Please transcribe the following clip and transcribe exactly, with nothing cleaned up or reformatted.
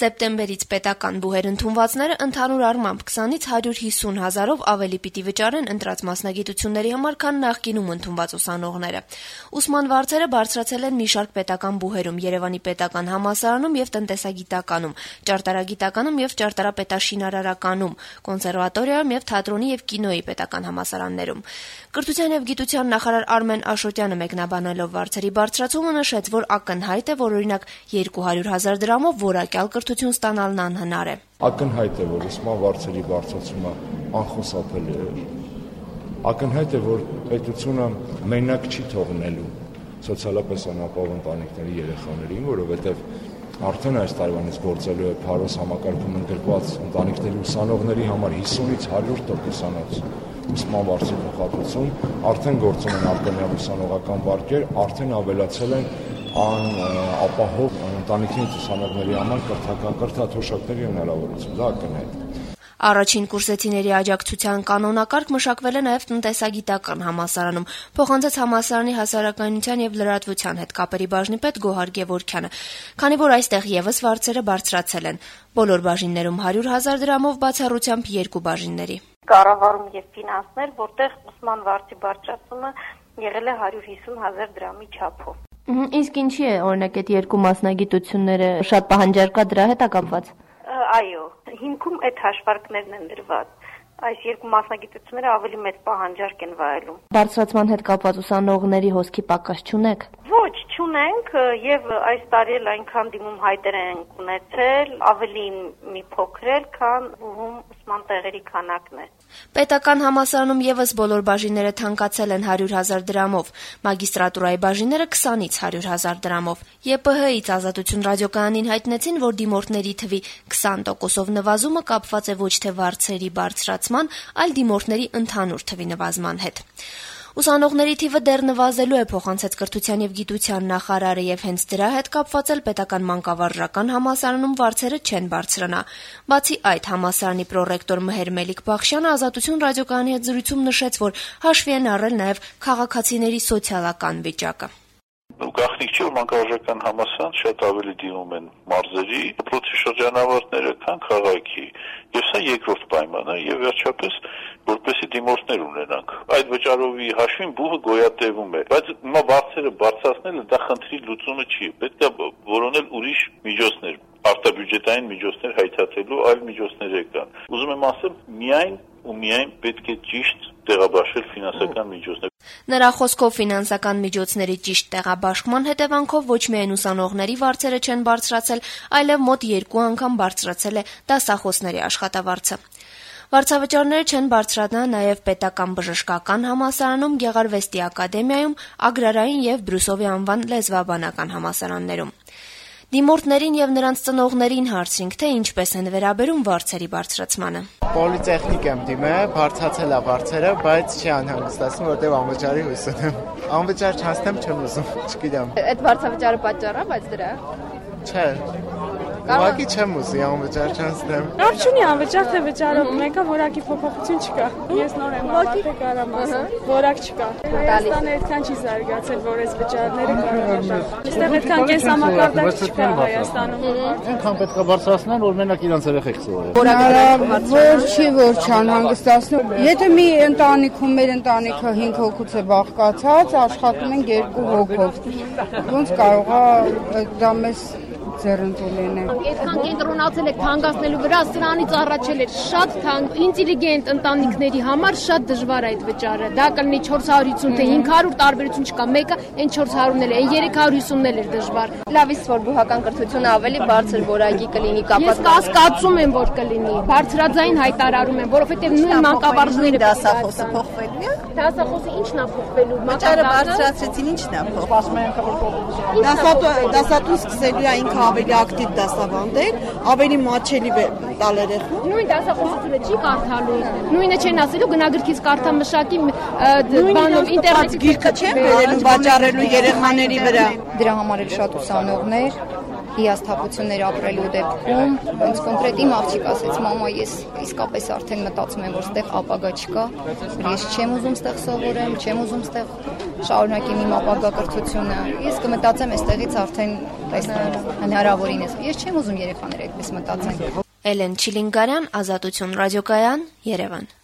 Սեպտեմբերից պետական բուհեր ընդունվածները ընդհանուր առմամբ քսանից հարյուր հիսուն հազարով ավելի պիտի վճարեն ընտրած մասնագիտությունների համար, քան նախկինում ընդունված ուսանողները։ Ուսման վարձերը բարձրացել են մի շարք պետական բուհերում՝ Երևանի պետական համալսարանում եւ տնտեսագիտականում, ճարտարագիտականում եւ ճարտարապետաշինարարականում, կոնսերվատորիայում եւ թատրոնի եւ կինոյի պետական համալսարաններում։ Կրթության եւ գիտության նախարար Արմեն Աշոտյանը մեկնաբանելով վարձերի բարձրացումը նշեց, որ ակնհայտ է, որ օրինակ երկու հարյուր հազար դրամով որակյալ կրթություն ստանալն անհնար է։ Ակնհայտ է, որ ուսման վարձերի բարձրացումը անխուսափելի է։ Ակնհայտ է, որ պետությունը մենակ չի թողնելու սոցիալապես անապահով ընտանիքների երեխաներին, որովհետև արդեն այս տարվանից գործելու է Փարոս համակարգում ընդգրկված ընտանիքների ուսանողների համար հիսունից հարյուր տոկոսանոց ուսման վարձի փոխհատուցում, արդեն գործում են արտոնյալ ուսանողական վարկեր, արդեն ավելացել են անապահով ընտանիքների ուսանողների համար կրթական կրթաթոշակների հնարավորություն, դա ակնհայտ է։ Առաջին կուրսեցիների աջակցության կանոնակարգ մշակվել է նաև տնտեսագիտական համալսարանում, փոխանցեց համալսարանի հասարակայնության եւ լրատվության հետ կապերի բաժնի պետ Գոհար Գևորգյանը, քանի որ այստեղ եւս վարձերը բարձրացել են, բոլոր բաժիններում հարյուր հազար դրամով, բացառությամբ երկու բաժինների։ Կառավարում եւ ֆինանսներ, որտեղ ուսման վարձի բարձրացումը եղել է հարյուր հիսուն հազար դրամի չափով։ Իսկ ինչի է օրինակ այդ երկու մասնագիտությունները շատ պահանջարկա դրա հետ է կապված։ Այո, հիմքում այդ հաշվարկներն են դրված։ Այս երկու մասնագիտությունները ավելի մեծ պահանջարկ են վայելում։ Բարձրացման հետ կապված ուսանողների հոսքի պակաս չունեք։ Ոչ, չունենք եւ այս տարի էլ այնքան դիմում հայտեր ենք ունեցել, ավելի մի փոքր էլ, քան բուհում ուսման տեղերի քանակն է։ Պետական համալսարանում եւս բոլոր բաժինները թանկացել են հարյուր հազար դրամով, մագիստրատուրայի բաժինները քսանից հարյուր հազար դրամով։ ԵՊՀ-ից Ազատություն ռադիոկայանին հայտնեցին, որ դիմորդների թվի քսան տոկոսով նվազումը կապված է ոչ թե վարձերի բարձրացման, այլ դիմորդների ընդհանուր թվի նվազման հետ։ Ուսանողների թիվը դեռ նվազելու է, փոխանցեց Կրթության եւ գիտության նախարարը, եւ հենց դրա հետ կապված էլ պետական մանկավարժական համալսարանում վարձերը չեն բարձրանա։ Բացի այդ, համալսարանի պրոռեկտոր Մհեր Մելիք-Բախշյանը Ազատություն ռադիոկայանի հետ զրույցում նշեց, որ հաշվի են առել նաեւ քաղաքացիների սոցիալական վիճակը։ Գաղտնիք չէ, որ մանկավարժական համալսարան շատ ավելի դիմում են մարզերի, դպրոցի շրջանավարտները, քան քաղաքի։ Եվ սա երկրորդ պայմանը եւ վերջապես որպեսի դիմորդներ ունենանք։ Այդ վճարովի հաշվին բուհը գոյատևում է, բայց հիմա վարձերը բարձրացնելը դա խնդրի լուծումը չի։ Պետք է որոնել ուրիշ միջոցներ, արտաբյուջետային միջոցներ հայթաթելու այլ միջոցներ կան։ Ուզում եմ ասել, միայն ու միայն պետք է ճիշտ տեղաբաշխել ֆինանսական միջոցներ։ Նրա խոսքով ֆինանսական միջոցների ճիշտ տեղաբաշխման հետևանքով ոչ միայն ուսանողների վարձերը չեն բարձրացել, այլև մոտ երկու անգամ բարձրացել է դասախոսների աշխատավարձը։ Վարձավճարները չեն բարձրանա նաև պետական բժշկական համալսարանում, Գեղարվեստի ակադեմիայում, Ագրարային եւ Բրուսովի անվան լեզվաբանական համալսարաններում։ Դիմորդներին եւ նրանց ծնողներին հարցրինք, թե ինչպես են վերաբերում վարձերի բարձրացմանը։ Պոլիտեխնիկ եմ դիմել, բարձրացել է վարձերը, բայց չի անհանգստացնում, որտեղ անվճարի հույս ունեմ։ Անվճար չանցնեմ չեմ ուզում, չգիտեմ։ Այդ վարձավճարը պատճառ է, բայց դրա։ Չէ։ Ուղղակի չեմ ուզի անվճար չանցնեմ։ Լավ չունի անվճար թե վճարով, մեկը որակի փոփոխություն չկա։ Ես նոր եմ ավարտել կարամ ասեմ, որակ չկա։ Հայաստանը այդքան չի զարգացել, որ այս վճարները կարողանան։ Այստեղ այդքան կենսամակարդակ չկա Հայաստանում։ Այնքան պետք է բարձրացնեն, որ մենակ իրենց երեխեք սովորեն։ Որ չի, որ չանհանգստացնում։ Եթե մի ընտանիքում մեր ընտանիքը հինգ հոգուց է բաղկացած, աշխատում են երկու հոգով։ Ոնց կարող է դա մեզ ձեռնտուլին է։ Այդքան կենտրոնացել եք թանկացնելու վրա, սրանից առաջել էր շատ թանկ, ինտելիգենտ ընտանիքների համար շատ դժվար է այդ վճարը։ Դա կլինի չորս հարյուր հիսուն թե հինգ հարյուր տարբերություն չկա, մեկը այն չորս հարյուրն էլ է, այն երեք հարյուր հիսունն էլ էր դժվար։ Լավ իսկ որ բուհական կրթությունը ավելի բարձր որակի կլինի կապված։ Ես կասկածում եմ, որ կլինի։ Բարձրաձայն հայտարարում եմ, որովհետև նույն մանկավարժները դասախոսը փոխվելու է։ Դասախոսը ի՞նչն է փոխվելու։ Վճարը բարձրացրեցին, ի՞նչն է փոխվում։ Դասատուն սկսելու է ինքը ավելի ակտիվ դասավանդել, ավելի մատչելի տալ երեխուն։ Նույն դասախոսությունը չի կարդալու։ Նույնը չեն ասելու գնագրքից կարդա մշակի բանով ինտերնետի գիրքը չեն բերելու վաճառելու երեխաների վրա։ Դրա համար էլ շատ ուսանողներ հիասթափություններ ապրելու դեպքում, հենց կոնկրետ իմ աղջիկ ասեց, մամա, ես իսկապես արդեն մտածում եմ, որ ստեղ ապագա չկա, ես չեմ ուզում ստեղ սովորեմ, չեմ ուզում ստեղ շարունակեմ իմ ապագա կրթությունը, ես կմտածեմ այստեղից արդեն տեսնել հնարավորինս, ես չեմ ուզում երեխաները այդպես մտածեն։ Էլեն Չիլինգարյան, Ազատություն ռադիոկայան, Երևան։